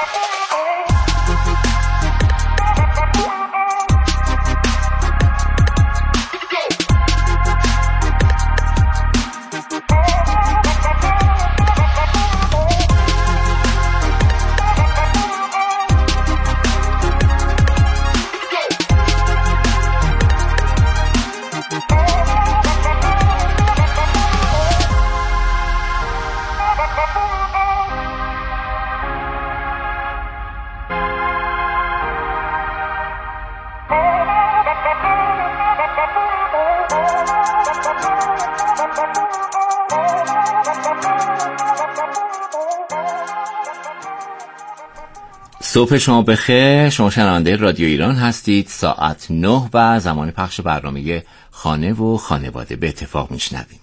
صبح شما بخیر. شما شنونده رادیو ایران هستید. ساعت 9 و زمان پخش برنامه خانه و خانواده به اتفاق میشنویم.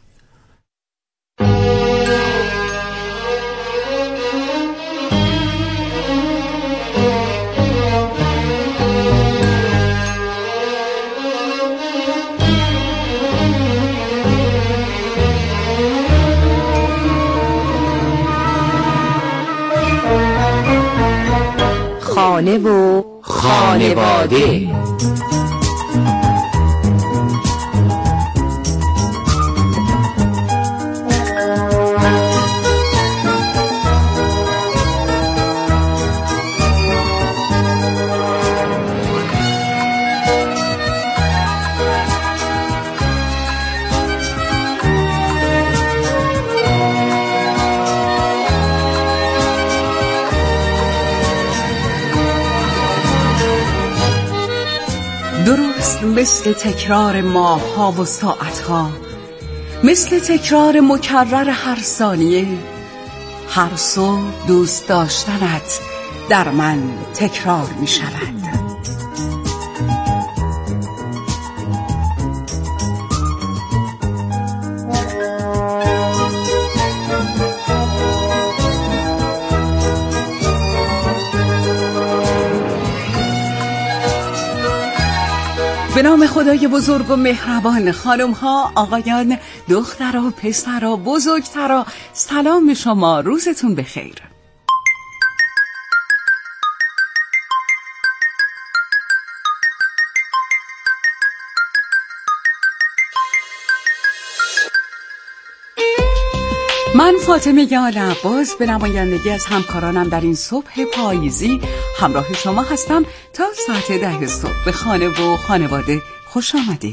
خانه و خانواده. درست مثل تکرار ماه‌ها و ساعت‌ها، مثل تکرار مکرر هر ثانیه، هر صبح دوست داشتنت در من تکرار می شود. به نام خدای بزرگ و مهربان، خانم ها، آقایان، دخترها، پسرها، بزرگترها، سلام شما، روزتون بخیر. من فاطمه آلعباس به نمایندگی از همکارانم در این صبح پاییزی همراه شما هستم تا ساعت 10 صبح. به خانه و خانواده خوش آمدید.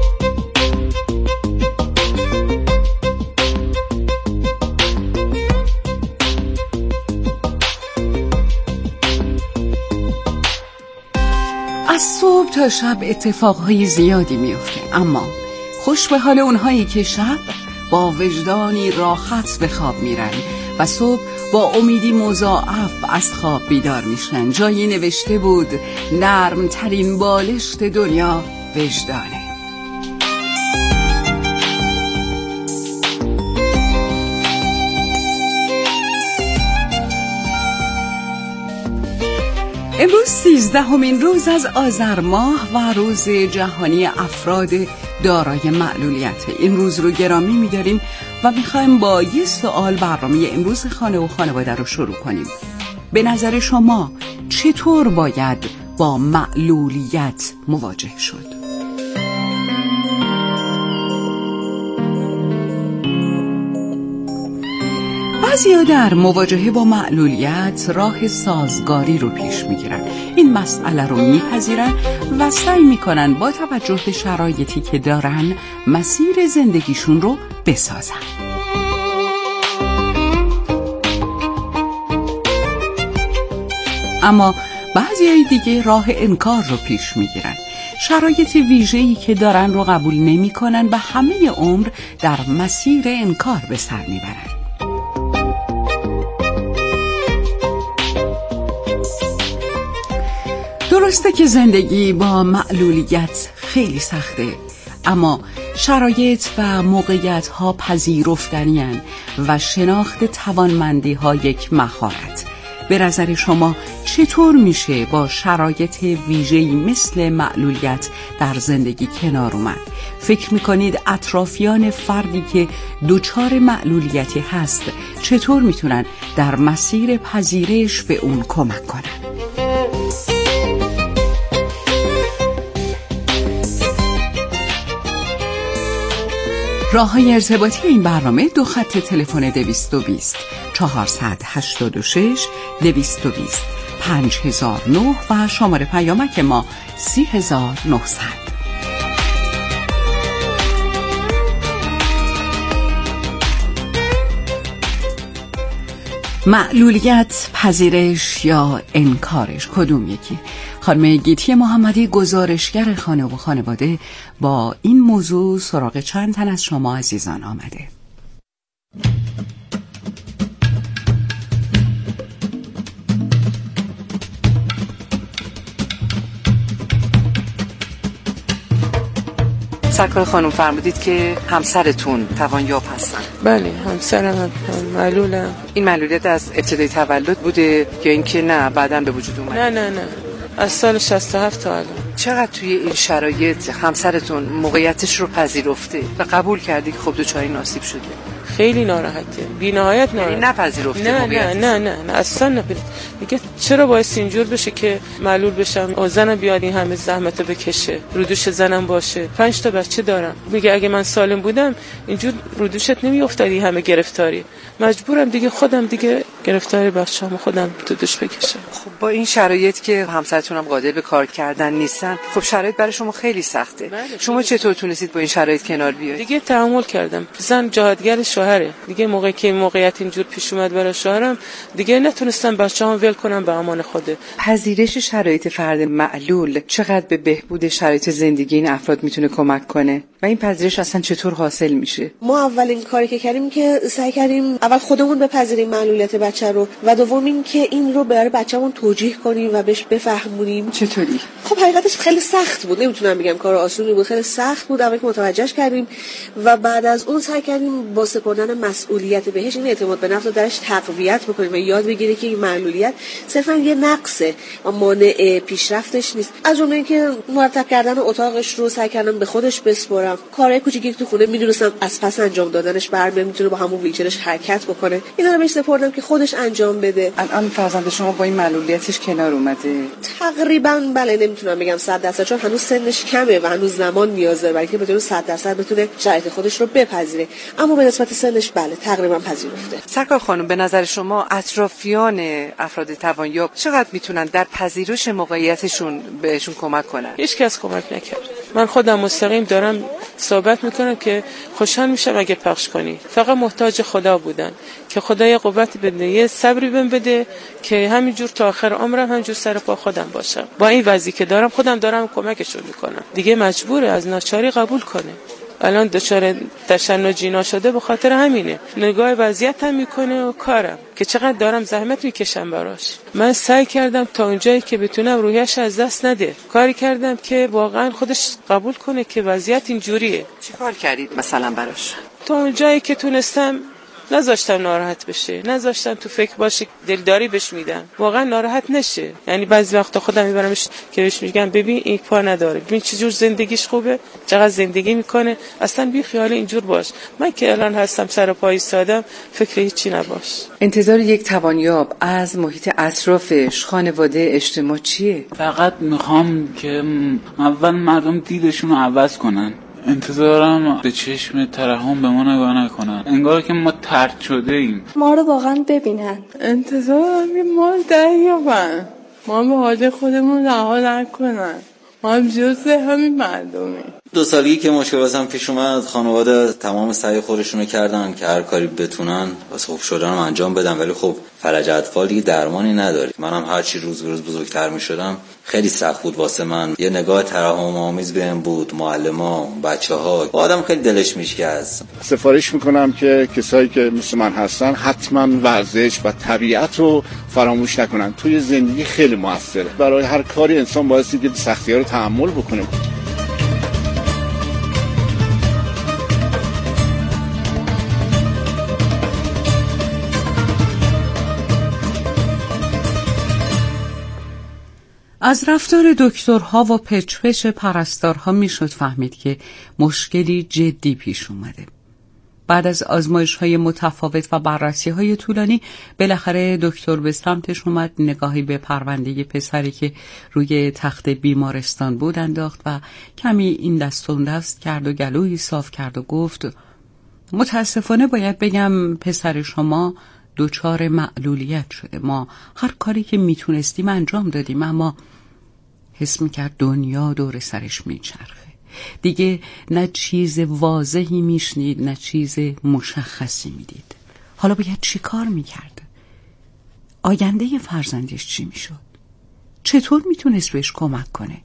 از صبح تا شب اتفاقهای زیادی میفته، اما خوش به حال اونهایی که شب با وجدانی راحت به خواب میرن و صبح با امیدی مضاعف از خواب بیدار میشن. جایی نوشته بود نرم ترین بالشت دنیا وجدانه. امروز 13مین روز از آذر ماه و روز جهانی افراد دارای معلولیت. این روز رو گرامی می‌داریم و می‌خوایم با یه سوال برنامه امروز خانه و خانواده رو شروع کنیم. به نظر شما چطور باید با معلولیت مواجه شد؟ بعضیا در مواجهه با معلولیت راه سازگاری رو پیش میگیرن. این مسئله رو میپذیرن و سعی میکنن با توجه به شرایطی که دارن مسیر زندگیشون رو بسازن. اما بعضیای دیگه راه انکار رو پیش میگیرن. شرایط ویژه‌ای که دارن رو قبول نمیکنن و همه عمر در مسیر انکار به سر میبرن. درسته که زندگی با معلولیت خیلی سخته، اما شرایط و موقعیت ها پذیرفتنی هستند و شناخت توانمندی ها یک مهارت. به نظر شما چطور میشه با شرایط ویژه‌ای مثل معلولیت در زندگی کنار اومد؟ فکر میکنید اطرافیان فردی که دچار معلولیتی هست چطور میتونن در مسیر پذیرش به اون کمک کنن؟ راه‌های ارتباطی این برنامه 2 خط تلفن 220 486 220 5009 و شماره پیامک ما 30900. معلولیت، پذیرش یا انکارش، کدوم یکی؟ خانم گیتی محمدی، گزارشگر خانه و خانواده، با این موضوع سراغ چند تن از شما عزیزان آمده. سرکار خانم، فرمودید که همسرتون توانیاب هستن؟ بله، همسرم معلولم. این معلولیت از ابتدای تولد بوده یا اینکه نه بعداً به وجود اومده؟ نه از سال 67 تا الان. چقدر توی این شرایط همسرتون موقعیتش رو پذیرفته و قبول کردی که خب دوچاری نصیب شده؟ خیلی ناراحته، بی نهایت ناراحته. یعنی نپذیرفته موقعیتش؟ نه اصلا نپذیرفته. میگه چرا باعث اینجور بشه که معلول بشم و زنم بیاد این همه زحمت بکشه، رودوش زنم باشه، 5 تا بچه دارم. میگه اگه من سالم بودم اینجور رودوشت نمیافتاد این همه گرفتاری. مجبورم دیگه خودم دیگه گرفتاری بچه‌مو خودم تو دوش بکشم. خب با این شرایط که همسرتون هم قادر به کار کردن نیستن، خب شرایط برای شما خیلی سخته. شما چطور تونستید با این شرایط کنار بیایید؟ دیگه تحمل کردم. زن جهادگر شوهره. دیگه موقعی که موقعیت اینجور پیش اومد برای شوهرم، دیگه نتونستم بچه‌ام ول کنم به امان خوده. پذیرش شرایط فرد معلول چقدر به بهبود شرایط زندگی این افراد میتونه کمک کنه و این پذیرش اصلا چطور حاصل میشه؟ ما اولین کاری که کردیم که سعی کردیم اول خودمون بپذیریم معلولیت بچه رو و دوم این که این رو برای بچه‌مون توجیه کنیم و بهش بفهمونیم. چطوری؟ خب حقیقتش خیلی سخت بود، نمیتونم بگم کار آسونی بود، خیلی سخت بود. اول که متوجهش کردیم و بعد از اون سعی کردیم با سپردن مسئولیت بهش این اعتماد به نفس رو درش تقویت بکنیم و یاد بگیره که این معلولیت صرفا یه نقصه و مانع پیشرفتش نیست. از جمله اینکه مرتب کردن اتاقش رو سعی کردم به خودش بسپارم. کارهای کوچیکی تو خونه میدونستم از پس انجام دادنش میتونه با همون ویلچرش حرکت بکنه. اینا رو بهش سپردم که خودش انجام بده. الان فرزند شما با این معلولیتش کنار اومده؟ تقریبا بله، نمیتونم بگم 100%، چون هنوز سنش کمه و هنوز زمان نیازه برای اینکه بتونه 100% بتونه شرایط خودش رو بپذیره، اما به نسبت سنش بله تقریبا پذیرفته. سرکار خانم، به نظر شما اطرافیان افراد توانیاب چقدر میتونن در پذیرش موقعیتشون بهشون کمک کنن؟ هیچ کس کمک نکرد. من خودم مستقیم دارم صحبت میکنم که خوشحال میشم اگه پخش کنی. فقط محتاج خدا بودن که خدا یه قوت بده، یه صبری بهم بده که همینجور تا آخر عمرم همینجور سر پا خودم باشم. با این وضعی که دارم خودم دارم کمکشون میکنم. دیگه مجبوره از ناچاری قبول کنه. الان دچار تشنجی شده به خاطر همینه. نگاه وضعیت هم میکنه و کارم که چقدر دارم زحمت میکشم براش. من سعی کردم تا اونجایی که بتونم روحیش از دست نده. کاری کردم که واقعا خودش قبول کنه که وضعیت اینجوریه. چی کار کردید مثلا براش؟ تا اونجایی که تونستم نذاشتم ناراحت بشه، نذاشتم تو فکر باشه، دلداری بهش میدم واقعا ناراحت نشه. یعنی بعضی وقتا خودم میبرمش که بهش میگم ببین این پا نداره، ببین چه جور زندگیش خوبه، چقدر زندگی میکنه، اصلا بی خیال اینجور باش. من که الان هستم سر پا ایستادم، فکر هیچی نباش. انتظار یک توانیاب از محیط اطرافش، خانواده، اجتماع چیه؟ فقط میخوام که اول مردم دیدشون رو عوض کنن. انتظارم به چشم ترحم به ما نگاه نکنن، انگار که ما طرد شده ایم. ما رو واقعا ببینن. انتظارم که ما دریابن، ما به حال خودمون رها نکنن، ما هم جز همین مردمی. 2 سالگی که مشکل واسم پیش اومد، خانواده تمام سعی خودشونو کردن که هر کاری بتونن واسه خوب شدنم انجام بدن، ولی خب فلج اطفال دیگه درمانی نداره. منم هر چی روز به روز بزرگتر میشدم خیلی سخت بود واسه من. یه نگاه ترحم آمیز بهم بود، معلما، بچه‌ها، آدم خیلی دلش میشکست. سفارش میکنم که کسایی که مثل من هستن حتما ورزش و طبیعت رو فراموش نکنن. توی زندگی خیلی موثره. برای هر کاری انسان بایستی که سختی‌ها رو تحمل بکنه. از رفتار دکترها و پچ‌پچ پرستارها میشد فهمید که مشکلی جدی پیش اومده. بعد از آزمایش‌های متفاوت و بررسی‌های طولانی بالاخره دکتر به سمتش اومد، نگاهی به پرونده پسری که روی تخت بیمارستان بود انداخت و کمی این دست اون دست کرد و گلویی صاف کرد و گفت: متاسفانه باید بگم پسر شما دچار معلولیت شده. ما هر کاری که میتونستیم انجام دادیم، اما حس میکرد دنیا دور سرش میچرخه. دیگه نه چیز واضحی میشنید نه چیز مشخصی میدید. حالا باید چی کار میکرد؟ آینده فرزندش چی میشد؟ چطور میتونست بهش کمک کنه؟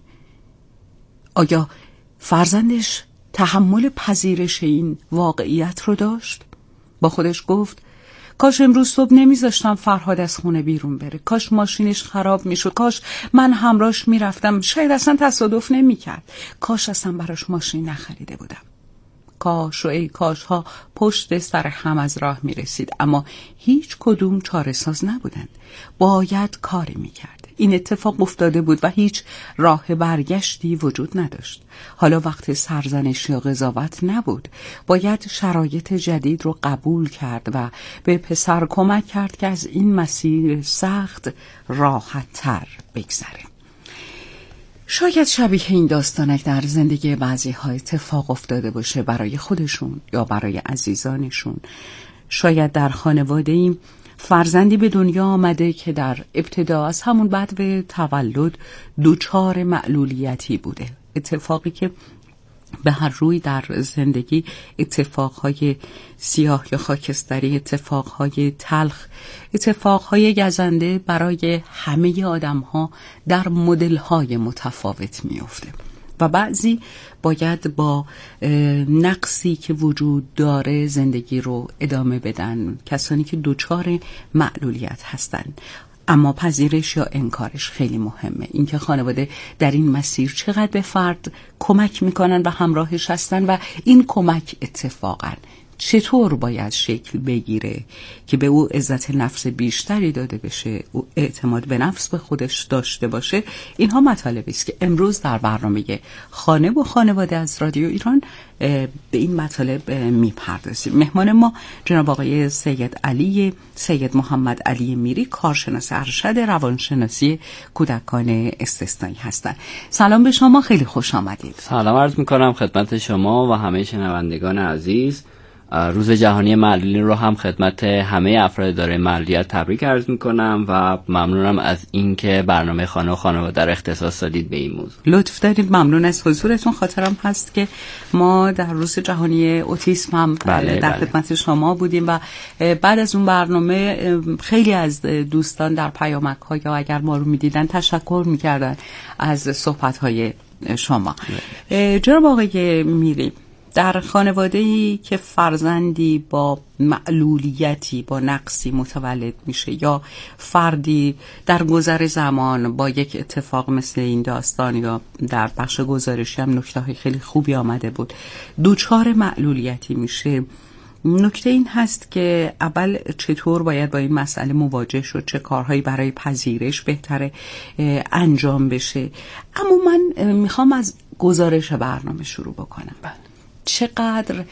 آیا فرزندش تحمل پذیرش این واقعیت رو داشت؟ با خودش گفت: کاش امروز صبح نمیذاشتم فرهاد از خونه بیرون بره، کاش ماشینش خراب میشد، کاش من همراهش میرفتم، شاید اصلا تصادف نمیکرد، کاش اصلا براش ماشین نخریده بودم. کاش و ای کاش ها پشت سر هم از راه میرسید، اما هیچ کدوم چاره‌ساز نبودند. باید کاری میکرد. این اتفاق افتاده بود و هیچ راه برگشتی وجود نداشت. حالا وقت سرزنش یا قضاوت نبود. باید شرایط جدید رو قبول کرد و به پسر کمک کرد که از این مسیر سخت راحت‌تر بگذره. شاید شبیه این داستانک در زندگی بعضی‌ها اتفاق افتاده باشه، برای خودشون یا برای عزیزانشون. شاید در خانواده‌ای فرزندی به دنیا آمده که در ابتدا از همون بعد به تولد دچار معلولیتی بوده. اتفاقی که به هر روی در زندگی، اتفاقهای سیاه یا خاکستری، اتفاقهای تلخ، اتفاقهای گزنده برای همه آدم‌ها در مدل‌های متفاوت می‌افته و بعضی باید با نقصی که وجود داره زندگی رو ادامه بدن. کسانی که دچار معلولیت هستن، اما پذیرش یا انکارش خیلی مهمه. اینکه خانواده در این مسیر چقدر به فرد کمک میکنن و همراهش هستن و این کمک اتفاقا چطور باید شکل بگیره که به او عزت نفس بیشتری داده بشه، او اعتماد به نفس به خودش داشته باشه. اینها مطالبی است که امروز در برنامه خانه و خانواده از رادیو ایران به این مطالب میپردازیم. مهمان ما جناب آقای سید محمد علی میری، کارشناس ارشد روانشناسی کودکان استثنایی هستند. سلام به شما، خیلی خوش آمدید. سلام عرض میکنم خدمت شما و همه شنوندگان عزیز. روز جهانی معلولین رو هم خدمت همه افراد دارای معلولیت تبریک عرض میکنم و ممنونم از اینکه برنامه خانه و خانواده رو اختصاص دادید به این موضوع. لطف دارید، ممنون از حضورتون. خاطرم هست که ما در روز جهانی اوتیسم هم در خدمت شما بودیم و بعد از اون برنامه خیلی از دوستان در پیامک‌ها یا اگر ما رو میدیدن تشکر میکردن از صحبت‌های شما. جناب آقای میری، در خانواده‌ای که فرزندی با معلولیتی، با نقصی متولد میشه یا فردی در گذر زمان با یک اتفاق مثل این داستان یا در بخش گزارشی هم نکته‌های خیلی خوبی آمده بود، دچار معلولیتی میشه، نکته این هست که اول چطور باید با این مسئله مواجه شد، چه کارهایی برای پذیرش بهتره انجام بشه. اما من میخوام از گزارش برنامه شروع بکنم. چقدر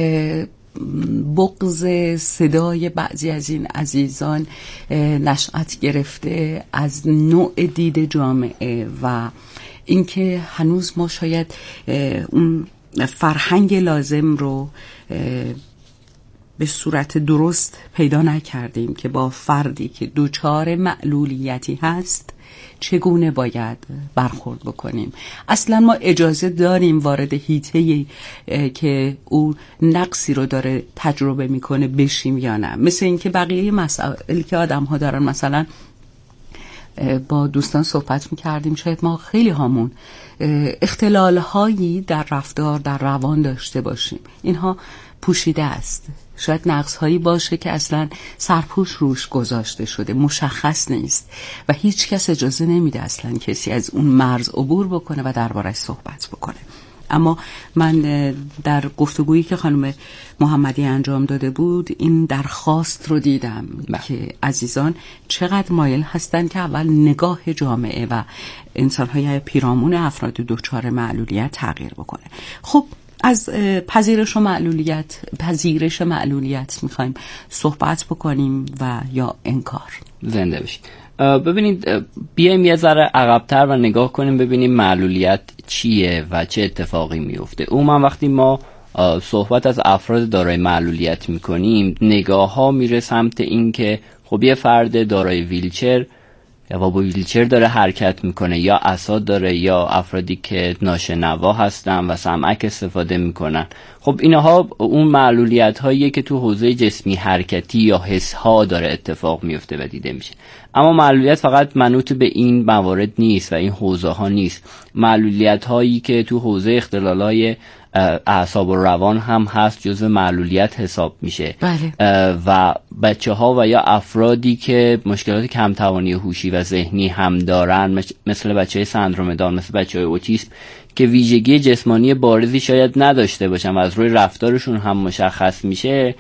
بغض صدای بعضی از این عزیزان نشأت گرفته از نوع دید جامعه و اینکه هنوز ما شاید اون فرهنگ لازم رو به صورت درست پیدا نکردیم که با فردی که دچار معلولیتی هست چگونه باید برخورد بکنیم. اصلا ما اجازه داریم وارد حیطه‌ای که او نقصی رو داره تجربه میکنه بشیم یا نه؟ مثل اینکه بقیه مسائلی که آدم ها دارن، مثلا با دوستان صحبت میکردیم، شاید ما خیلی هامون اختلال هایی در رفتار، در روان داشته باشیم، اینها پوشیده است. شاید نقص هایی باشه که اصلا سرپوش روش گذاشته شده، مشخص نیست و هیچ کس اجازه نمیده اصلا کسی از اون مرز عبور بکنه و دربارش صحبت بکنه. اما من در گفتگویی که خانم محمدی انجام داده بود این درخواست رو دیدم که عزیزان چقدر مایل هستن که اول نگاه جامعه و انسان‌های پیرامون افراد دچار معلولیت تغییر بکنه. خب از پذیرش معلولیت میخوایم صحبت بکنیم و یا انکار. زنده باشید. ببینید بیایم یه ذره عقب‌تر و نگاه کنیم ببینیم معلولیت چیه و چه اتفاقی میفته. عموما وقتی ما صحبت از افراد دارای معلولیت میکنیم نگاه ها میره سمت این که خب یه فرد دارای ویلچر یا با ویلچر داره حرکت میکنه یا عصا داره یا افرادی که ناشنوا هستن و سمعک استفاده میکنن. خب اینها اون معلولیت هاییه که تو حوزه جسمی حرکتی یا حس ها داره اتفاق میفته و دیده میشه. اما معلولیت فقط منوط به این موارد نیست و این حوزه ها نیست. معلولیت هایی که تو حوزه اختلالای اعصاب و روان هم هست جزو معلولیت حساب میشه. بله. و بچه ها و یا افرادی که مشکلات کمتوانی هوشی و ذهنی هم دارن مثل بچه های سندروم داون، مثل بچه های اوتیسم که ویژگی جسمانی بارزی شاید نداشته باشن و از روی رفتارشون هم مشخص میشه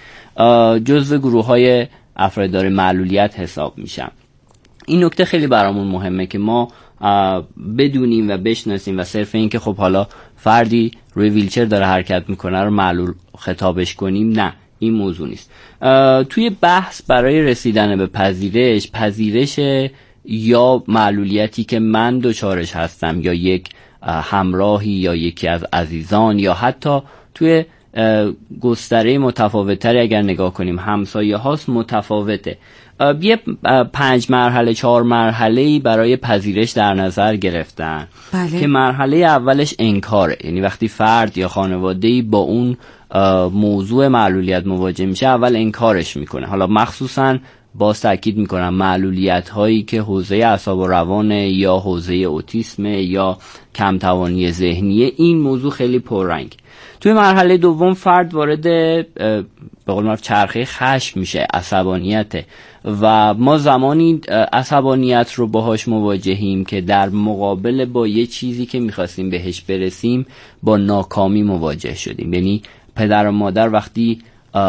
جزو گروه های افراد داره معلولیت حساب میشن. این نکته خیلی برامون مهمه که ما بدونیم و بشناسیم و صرف این که خب حالا فردی روی ویلچر داره حرکت میکنه رو معلول خطابش کنیم، نه، این موضوع نیست. توی بحث برای رسیدن به پذیرش یا معلولیتی که من دچارش هستم یا یک همراهی یا یکی از عزیزان یا حتی توی گستره متفاوت‌تری اگر نگاه کنیم همسایه هاست متفاوته. یه 5 مرحله 4 مرحله‌ای برای پذیرش در نظر گرفتن. بله. که مرحله اولش انکاره، یعنی وقتی فرد یا خانواده‌ای با اون موضوع معلولیت مواجه میشه اول انکارش میکنه. حالا مخصوصاً باز تاکید میکنم معلولیت هایی که حوزه اعصاب و روان یا حوزه اوتیسم یا کمتوانی ذهنیه، این موضوع خیلی پررنگ. توی مرحله دوم فرد وارد به قول معروف چرخه خشم میشه، عصبانیته و ما زمانی عصبانیت رو باهاش مواجهیم که در مقابل با یه چیزی که میخواستیم بهش برسیم با ناکامی مواجه شدیم. یعنی پدر و مادر وقتی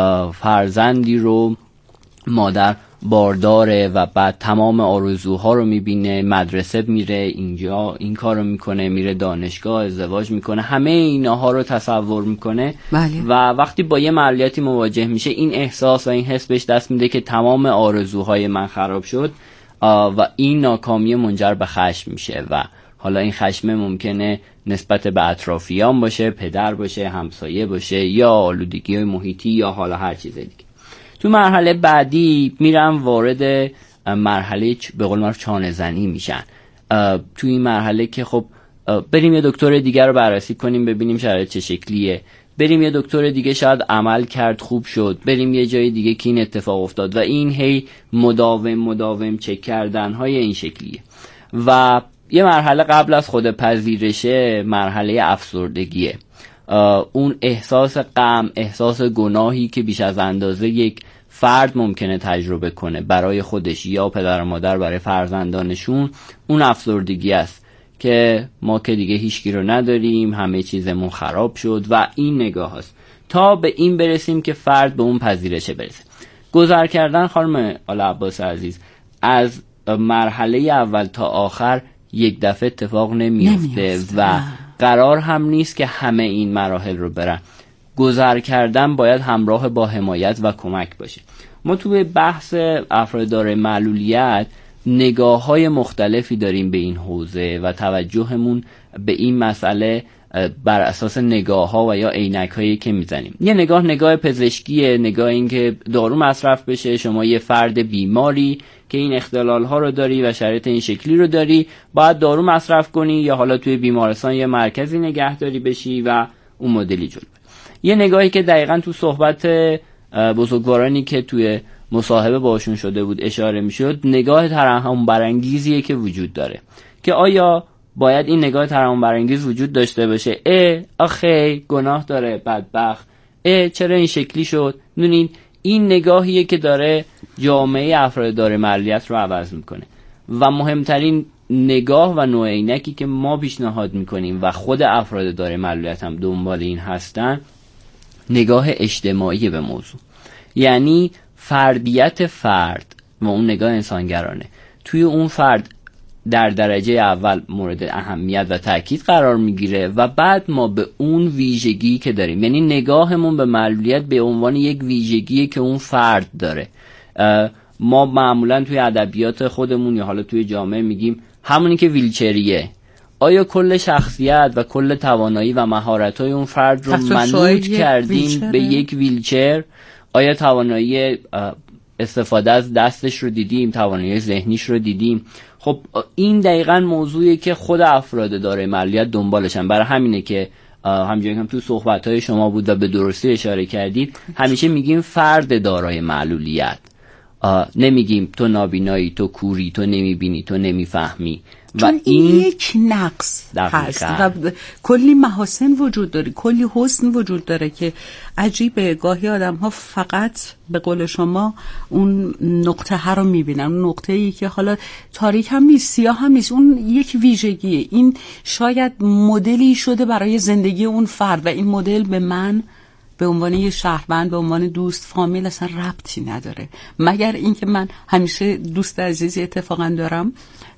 فرزندی رو مادر بارداره و بعد تمام آرزوها رو میبینه، مدرسه میره، اینجا این کار رو میکنه، میره دانشگاه، ازدواج میکنه، همه اینها رو تصور میکنه. بله. و وقتی با یه معلولیتی مواجه میشه این احساس و این حس بهش دست میده که تمام آرزوهای من خراب شد و این ناکامی منجر به خشم میشه و حالا این خشم ممکنه نسبت به اطرافیان باشه، پدر باشه، همسایه باشه یا آلودگی محیطی یا حالا هر چیز دیگه. تو مرحله بعدی میرن وارد مرحله به قول معروف چانه زنی میشن. تو این مرحله که خب بریم یه دکتر دیگه رو بررسی کنیم ببینیم شرایط چه شکلیه، بریم یه دکتر دیگه شاید عمل کرد خوب شد، بریم یه جای دیگه که این اتفاق افتاد و این هی مداوم چک کردن های این شکلیه. و یه مرحله قبل از خود پذیرشه مرحله افسردگیه. اون احساس غم، احساس گناهی که بیش از اندازه یک فرد ممکنه تجربه کنه برای خودش یا پدر و مادر برای فرزندانشون، اون افسردگی است که ما که دیگه هیچکی رو نداریم، همه چیزمون خراب شد و این نگاه هست تا به این برسیم که فرد به اون پذیرشه برسه. گذر کردن خانم آل عباس عزیز از مرحله اول تا آخر یک دفعه اتفاق نمیفته و قرار هم نیست که همه این مراحل رو برن. گذر کردن باید همراه با حمایت و کمک باشه. ما توی بحث افراد دارای معلولیت نگاه‌های مختلفی داریم به این حوزه و توجهمون به این مسئله بر اساس نگاه‌ها و یا عینک‌هایی که میزنیم. یه نگاه پزشکیه، نگاه این که دارو مصرف بشه، شما یه فرد بیماری که این اختلال‌ها رو داری و شرایط این شکلی رو داری باید دارو مصرف کنی یا حالا توی بیمارستان یه مرکزی نگهداری بشی و اون مدلی جلو. یه نگاهی که دقیقاً تو صحبت بزرگوارانی که توی مصاحبه باشون شده بود اشاره میشد، نگاه ترحم برانگیزیه که وجود داره که آیا باید این نگاه ترحم برانگیز وجود داشته باشه؟ آخه گناه داره بدبخت، چرا این شکلی شد؟ دونین این نگاهیه که داره جامعه افراد داره معلولیت رو عوض میکنه و مهمترین نگاه و نوع عینکی که ما پیشنهاد میکنیم و خود افراد دارای معلولیت هم دنبال این هستن، نگاه اجتماعی به موضوع، یعنی فردیت فرد و اون نگاه انسانگرانه توی اون فرد در درجه اول مورد اهمیت و تاکید قرار میگیره و بعد ما به اون ویژگی که داریم، یعنی نگاهمون به معلولیت به عنوان یک ویژگی که اون فرد داره. ما معمولا توی ادبیات خودمون یا حالا توی جامعه میگیم همونی که ویلچریه، آیا کل شخصیت و کل توانایی و مهارت‌های اون فرد رو منوط کردیم به یک ویلچر؟ آیا توانایی استفاده از دستش رو دیدیم، توانایی ذهنیش رو دیدیم؟ خب این دقیقاً موضوعی که خود افراد دارای معلولیت دنبالشن. برای همینه که همونجوری که تو صحبت‌های شما بود و به درستی اشاره کردید، همیشه میگیم فرد دارای معلولیت، نمیگیم تو نابینایی، تو کوری، تو نمیبینی، تو نمیفهمی. چون این یک نقص هست و کلی محاسن وجود داره، کلی حسن وجود داره که عجیبه گاهی آدم ها فقط به قول شما اون نقطه ها رو میبینن، اون نقطه ای که حالا تاریک هم نیست، سیاه هم نیست، اون یک ویژگیه. این شاید مدلی شده برای زندگی اون فرد و این مدل به من به عنوان یه شهروند، به عنوان دوست، فامیل اصلا ربطی نداره، مگر اینکه من همیشه دوست عزیزی اتفاقا دارم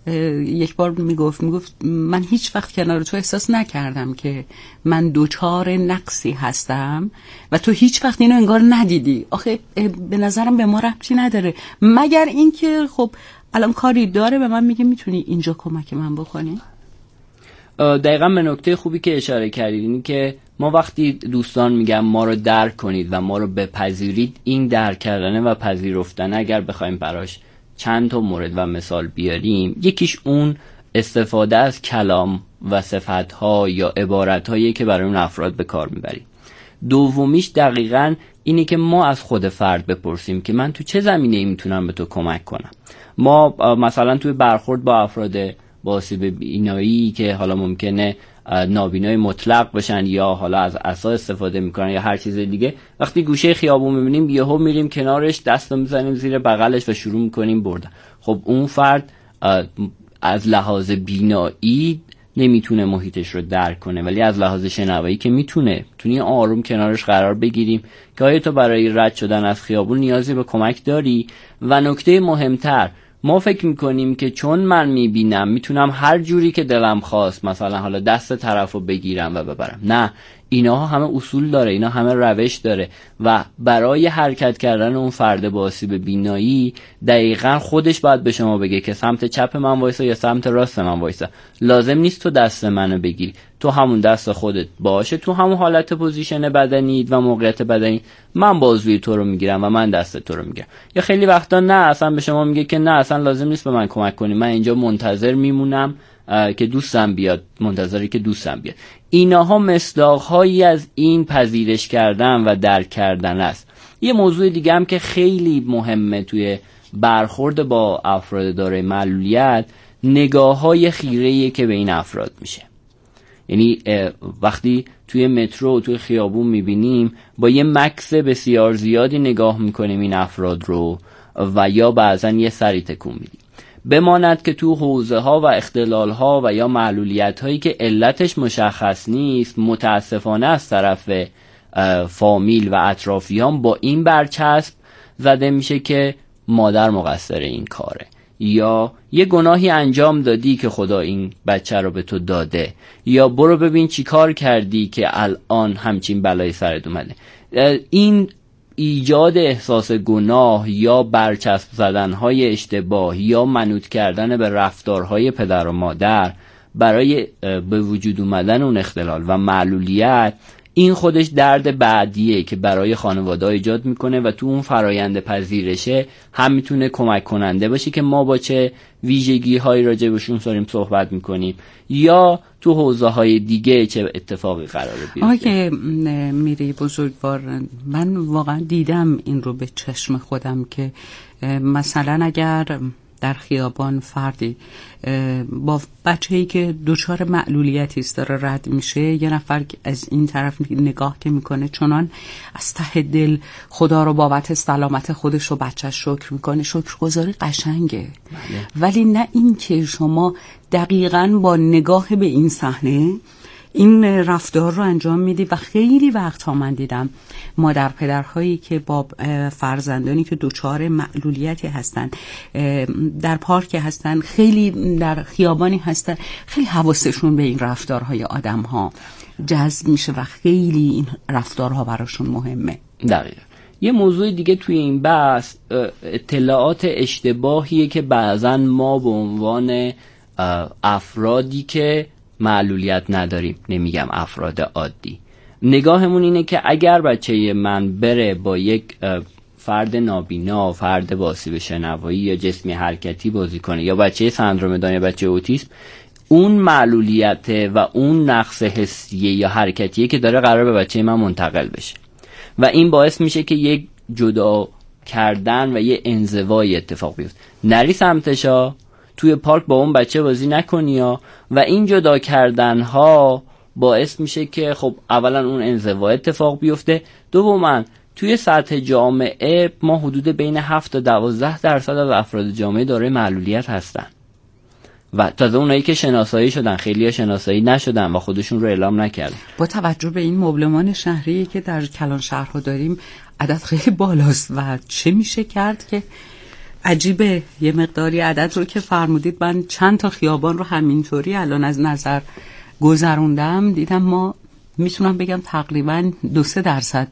یک بار میگفت من هیچ وقت کنار تو احساس نکردم که من دوچار نقصی هستم و تو هیچ وقت اینو انگار ندیدی. آخه به نظرم به ما ربطی نداره، مگر اینکه خب الان کاری داره به من میگه میتونی اینجا کمک من بکنی. دقیقاً به نکته خوبی که اشاره کردید، اینی که ما وقتی دوستان میگن ما رو درک کنید و ما رو بپذیرید، این درک کردن و پذیرفتن اگر بخوایم براش چند تا مورد و مثال بیاریم، یکیش اون استفاده از کلام و صفتها یا عبارتهایی که برای اون افراد به کار میبریم. دومیش دقیقاً اینی که ما از خود فرد بپرسیم که من تو چه زمینه‌ای میتونم به تو کمک کنم. ما مثلا توی برخورد با افراد با آسیب بینایی که حالا ممکنه نابینای مطلق بشن یا حالا از عصا استفاده میکنن یا هر چیز دیگه، وقتی گوشه خیابون میبینیم یهو میریم کنارش، دستو میزنیم زیر بغلش و شروع میکنیم بردن. خب اون فرد از لحاظ بینایی نمیتونه محیطش رو درک کنه، ولی از لحاظ شنوایی که میتونه آروم کنارش قرار بگیریم که آیا تو برای رد شدن از خیابون نیازی به کمک داری. و نکته مهمتر، ما فکر میکنیم که چون من میبینم میتونم هر جوری که دلم خواست مثلا حالا دست طرفو بگیرم و ببرم. نه، اینا همه اصول داره، اینا همه روش داره و برای حرکت کردن اون فرد با آسیب بینایی دقیقاً خودش باید به شما بگه که سمت چپ من وایسا یا سمت راست من وایسا. لازم نیست تو دست منو بگیری، تو همون دست خودت باشه، تو همون حالت پوزیشن بدنی و موقعیت بدنی من بازوی تو رو میگیرم و من دست تو رو میگیرم. یا خیلی وقتا نه، اصلا به شما میگه که نه اصلا لازم نیست به من کمک کنی، من اینجا منتظر میمونم که دوستم بیاد، منتظری که دوستم بیاد. اینها مصداق‌هایی از این پذیرش کردن و درک کردن است. یه موضوع دیگه هم که خیلی مهمه توی برخورد با افراد دارای معلولیت، نگاه‌های خیره‌ای که به این افراد میشه. یعنی وقتی توی مترو و توی خیابون میبینیم با یه مکث بسیار زیادی نگاه میکنیم این افراد رو و یا بعضن یه سری تکون میدیم. بماند که تو حوزه ها و اختلال ها و یا معلولیت هایی که علتش مشخص نیست، متاسفانه از طرف فامیل و اطرافیان با این برچسب زده میشه که مادر مقصر این کاره، یا یه گناهی انجام دادی که خدا این بچه رو به تو داده، یا برو ببین چی کار کردی که الان همچین بلایی سرت اومده. این ایجاد احساس گناه یا برچسب زدنهای اشتباه یا منوط کردن به رفتارهای پدر و مادر برای به وجود اومدن اون اختلال و معلولیت، این خودش درد بعدیه که برای خانواده‌ها ایجاد میکنه و تو اون فرایند پذیرشه هم میتونه کمک کننده باشه که ما با چه ویژگی هایی راجع بهشون داریم صحبت میکنیم یا تو حوزه های دیگه چه اتفاقی قراره بیفته. آقای میری بزرگوار، من واقعا دیدم این رو به چشم خودم که مثلا اگر در خیابان فردی با بچه‌ای که دچار معلولیتی است داره رد میشه، یه نفر از این طرف نگاه که میکنه چنان از ته دل خدا رو بابت سلامت خودش و بچه‌ش شکر میکنه، شکرگزاری قشنگه. ولی نه این که شما دقیقاً با نگاه به این صحنه این رفتار رو انجام میدی. و خیلی وقتها من دیدم مادر پدرهایی که با فرزندانی که دچار معلولیتی هستن در پارک هستن، خیلی در خیابانی هستن، خیلی حواسشون به این رفتارهای آدم‌ها جذب میشه و خیلی این رفتارها براشون مهمه. دقیقاً. یه موضوع دیگه توی این بحث اطلاعات اشتباهیه که بعضن ما به عنوان افرادی که معلولیت نداریم، نمیگم افراد عادی، نگاهمون اینه که اگر بچه من بره با یک فرد نابینا، فرد با آسیب شنوایی یا جسمی حرکتی بازی کنه، یا بچه سندروم داون یا بچه اوتیسم، اون معلولیت و اون نقص حسیه یا حرکتیه که داره قرار به بچه من منتقل بشه و این باعث میشه که یک جدا کردن و یه انزوای اتفاق بیفته. نری سمتشا، توی پارک با اون بچه بازی نکنی ها، و این جدا کردن ها باعث میشه که خب اولا اون انزوا اتفاق بیفته، دوما توی سطح جامعه ما حدود بین 7 تا 12% از افراد جامعه دارای معلولیت هستن و تازه اونایی که شناسایی شدن، خیلی‌ها شناسایی نشدن و خودشون رو اعلام نکردن. با توجه به این مبلمان شهری که در کلان شهرها داریم عدد خیلی بالاست و چه میشه کرد که عجیبه. یه مقداری عدد رو که فرمودید، من چند تا خیابان رو همینطوری الان از نظر گذروندم، دیدم ما میتونم بگم تقریبا 2-3%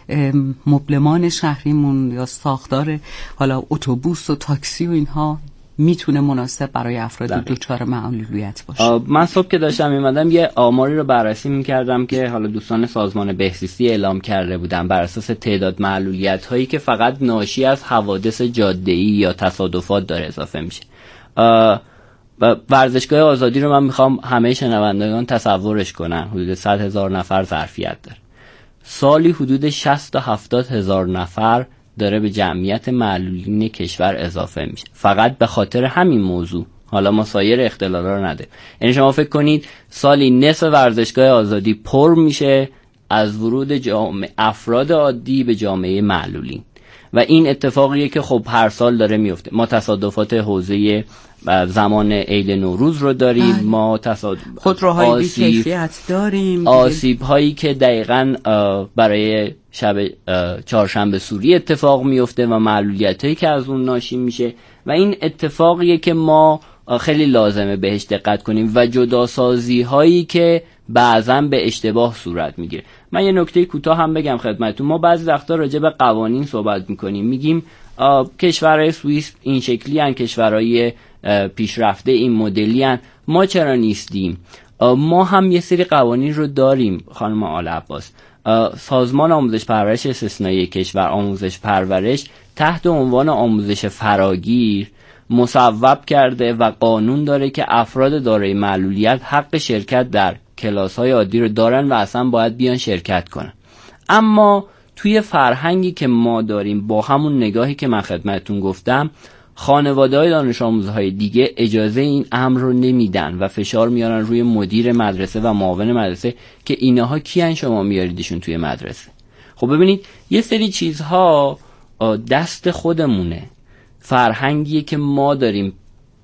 مبلمان شهریمون یا ساختار حالا اتوبوس و تاکسی و اینها میتونه مناسب برای افراد دچار معلولیت باشه. من صبح که داشتم میمدم یه آماری رو بررسی میکردم که حالا دوستان سازمان بهزیستی اعلام کرده بودن بر اساس تعداد معلولیت هایی که فقط ناشی از حوادث جاده‌ای یا تصادفات داره اضافه میشه. ورزشگاه آزادی رو من میخوام همه شنوندگان تصورش کنن، حدود 100,000 نفر ظرفیت داره، سالی حدود 60 تا 70,000 نفر داره به جمعیت معلولین کشور اضافه میشه فقط به خاطر همین موضوع. حالا ما سایر اختلالا رو نده. یعنی شما فکر کنید سالی نصف ورزشگاه آزادی پر میشه از ورود افراد عادی به جامعه معلولین و این اتفاقیه که خب هر سال داره میفته. ما تصادفات حوزه زمان عید نوروز رو داریم، ما خودروهای بی‌کیفیت داریم، آسیب هایی که دقیقاً برای شب چهارشنبه سوری اتفاق میفته و معلولیت هایی که از اون ناشی میشه و این اتفاقیه که ما خیلی لازمه بهش دقت کنیم و جداسازی هایی که بعضاً به اشتباه صورت میگیره. من یه نکته کوتاه هم بگم خدمتتون. ما بعضی وقتا راجع به قوانین صحبت میکنیم، میگیم کشورهای سوئیس این شکلی ان، کشورهای پیشرفته این مدلی ان، ما چرا نیستیم؟ ما هم یه سری قوانین رو داریم خانم آل عباس. سازمان آموزش پرورش استثنایی کشور، آموزش پرورش، تحت عنوان آموزش فراگیر مصوب کرده و قانون داره که افراد دارای معلولیت حق شرکت در کلاس‌های عادی رو دارن و اصلا باید بیان شرکت کنن. اما توی فرهنگی که ما داریم با همون نگاهی که من خدمتتون گفتم، خانواده‌های دانش آموزهای دیگه اجازه این امر رو نمیدن و فشار میارن روی مدیر مدرسه و معاون مدرسه که اینها کیان شما میاریدشون توی مدرسه. خب ببینید یه سری چیزها دست خودمونه، فرهنگیه که ما داریم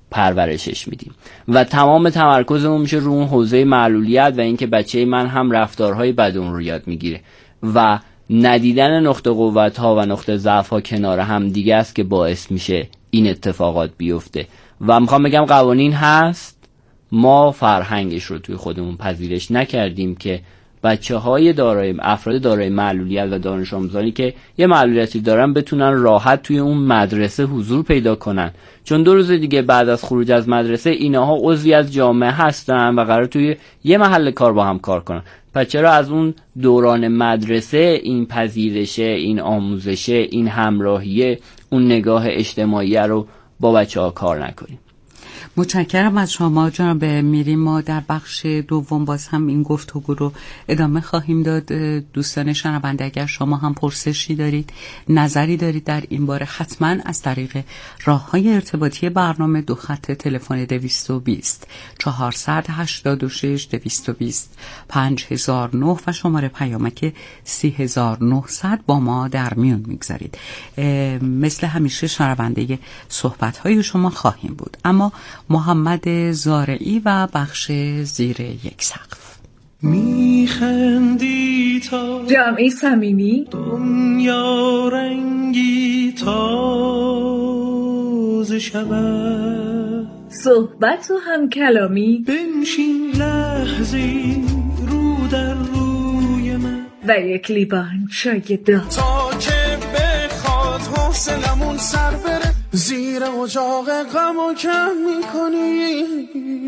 پرورشش میدیم و تمام تمرکزمون میشه رو اون حوزه معلولیت و اینکه بچه من هم رفتارهای بد اون رو یاد میگیره و ندیدن نقطه قوت ها و نقطه ضعف ها کنار هم دیگه است که باعث میشه این اتفاقات بیفته. و میخوام بگم قوانین هست، ما فرهنگش رو توی خودمون پذیرش نکردیم که بچه‌های افراد دارای معلولیت و دانش آموزانی که یه معلولیتی دارن بتونن راحت توی اون مدرسه حضور پیدا کنن، چون 2 روز دیگه بعد از خروج از مدرسه اینها عضوی از جامعه هستن و قرار توی یه محل کار با هم کار کنن. پس چرا از اون دوران مدرسه این پذیرشه، این آموزشه، این همراهیه، اون نگاه اجتماعی رو با بچه‌ها کار نکنیم؟ متشکرم از شما جناب میری. ما در بخش دوم باز هم این گفتگو رو ادامه خواهیم داد. دوستان شنونده اگر شما هم پرسشی دارید، نظری دارید در این باره، حتما از طریق راه‌های ارتباطی برنامه 2 خط تلفن 220 486 220 5009 و شماره پیامک 3900 با ما در میون میگذارید. مثل همیشه شنونده صحبت‌های شما خواهیم بود. اما محمد زارعی و بخش زیر یک سقف. میخندی تا جمعی صمیمی، دنیا رنگی تازه شود، صحبت و هم کلامی، بنشین لحظی رو در روی من و یک لیوان چای داغ تا که بخواد حوصلمون سر بره، زیر اجاق غم و کم میکنی.